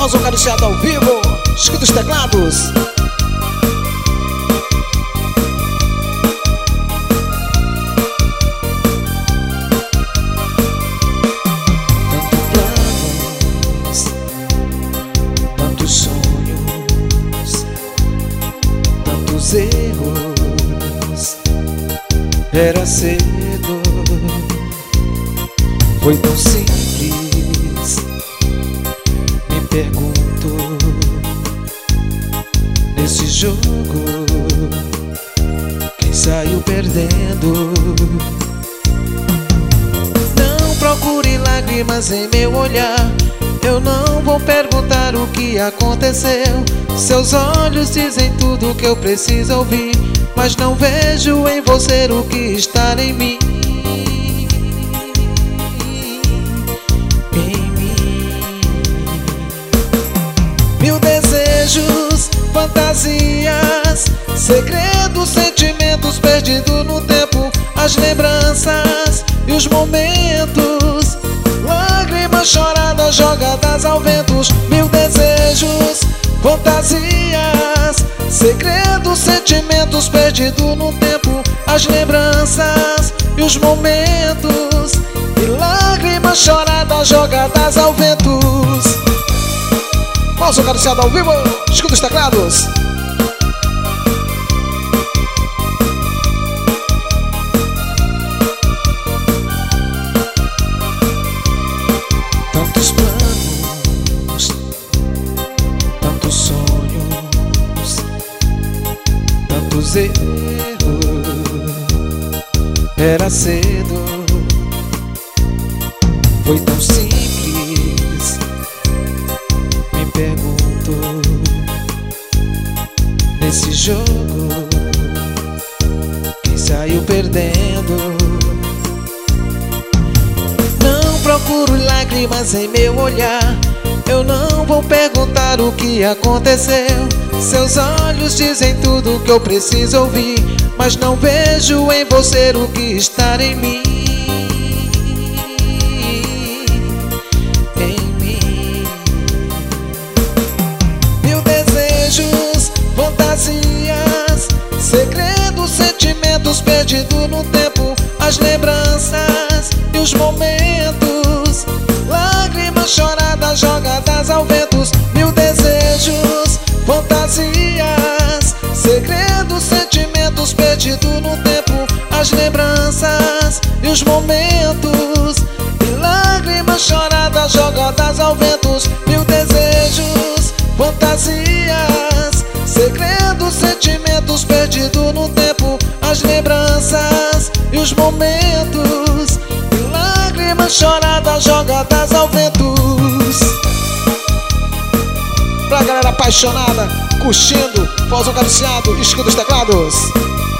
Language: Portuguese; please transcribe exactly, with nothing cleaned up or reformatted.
Mais um caprichado ao vivo, escuta os teclados. Erros, era cedo, foi tão simples. Me pergunto, nesse jogo, quem saiu perdendo? Não procure lágrimas em meu olhar, eu não vou perguntar o que aconteceu. Seus olhos dizem tudo o que eu preciso ouvir, mas não vejo em você o que está em mim. Em mim. Mil desejos, fantasias, segredos, sentimentos perdidos no tempo, as lembranças e os momentos, lágrimas choradas jogadas ao vento. Mil desejos, fantasias, segredos, sentimentos perdidos no tempo, as lembranças e os momentos, e lágrimas choradas jogadas ao vento. Mais um caprichado ao vivo, escuta os teclados. Tantos planos, tantos sonhos, tantos erros, era cedo, foi tão simples. Me pergunto, nesse jogo, quem saiu perdendo? Não procuro lágrimas em meu olhar, eu não vou perguntar o que aconteceu. Seus olhos dizem tudo o que eu preciso ouvir, mas não vejo em você o que está em mim. Em mim. Mil desejos, fantasias, segredos, sentimentos perdidos no tempo, as lembranças e os momentos, lágrimas choradas jogadas ao vento. Mil desejos, fantasias, segredos, sentimentos perdidos no tempo, as lembranças e os momentos, e lágrimas choradas jogadas ao vento. Mil desejos, fantasias, segredos, sentimentos perdidos no tempo, as lembranças e os momentos, e lágrimas choradas jogadas ao vento. Pra galera apaixonada, curtindo, faz um caprichado, escuta os teclados.